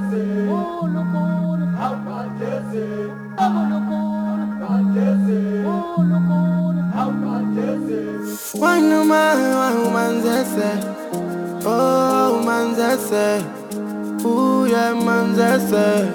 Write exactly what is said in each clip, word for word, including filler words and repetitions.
One woman, one woman say, oh man say, ooh yeah man say.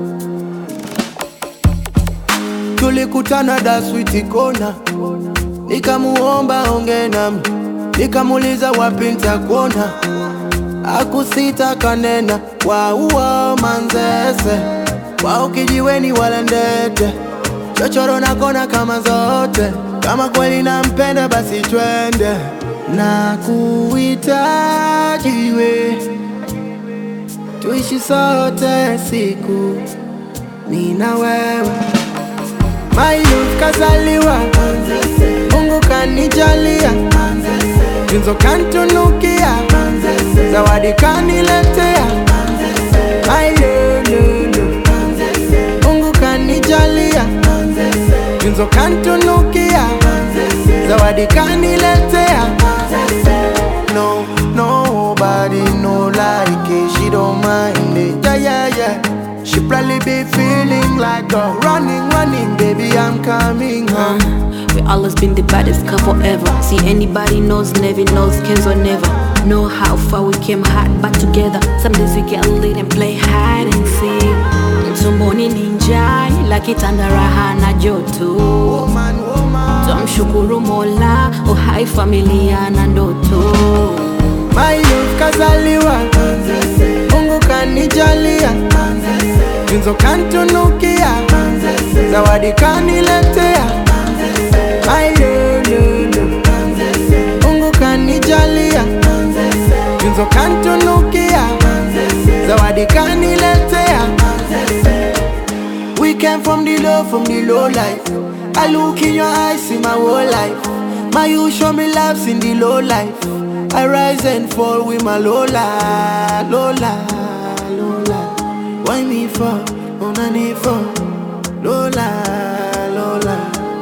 Tulikutana da sweet kona, nikamuomba onge nami, nikamuliza wapi nitakuona, akusita kanena, wow wow manzese, wao kijiweni wala ndete, chochoro na kona kama zote, kama kweli nampenda basi twende, na kuhitaji we, tuishi sote siku, mimi na wewe. My love kazaliwa, Mungu kanijalia, tunzo kantunukia, zawadi kaniletea. My love, love, Mungu kanijalia, tunzo kantunukia, zawadi kaniletea. No, nobody no like it, she don't mind it, yeah, yeah, yeah. She probably be feeling like a running, running, baby, I'm coming home. uh, We always been the baddest couple ever. See anybody knows, never knows, Kenzo never. Know how far we came hard back together. Some days we get lit and play hide and seek. Tumboni ninja, like raha na joto. Woman, woman. Tumshukuru Mola, uhai familia na ndoto. My love kazaliwa, Mungu kanijalia, tunzo kantunukia, zawadi kaniletea. My love, love, Mungu kanijalia, tunzo kantunukia, zawadi kaniletea. We came from the low, from the low life. I look in your eyes, see my whole life. My you show me loves in the low life. I rise and fall with my Lola, Lola, Lola. Why me for? Ona ni for? Lola, Lola.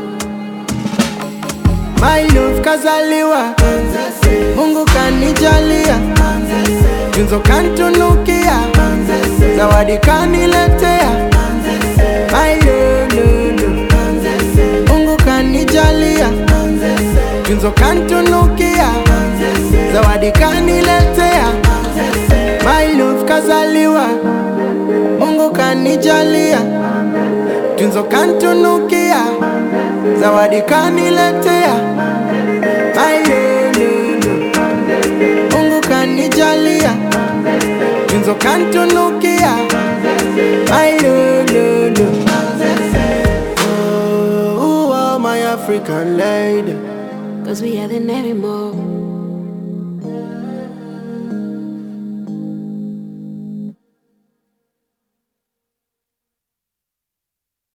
My love kazaliwa, Mungu kanijalia, tunzo kantunukia, zawadi kaniletea. My love, love, Mungu kanijalia, tunzo kantunukia, zawadi kaniletea. My love kazaliwa, Mungu kanijalia, tunzo kantunukia, zawadi kaniletea. My love, Mungu kanijalia, tunzo kantunukia. My love, oh, oh, my African lady. Cause we are the never more.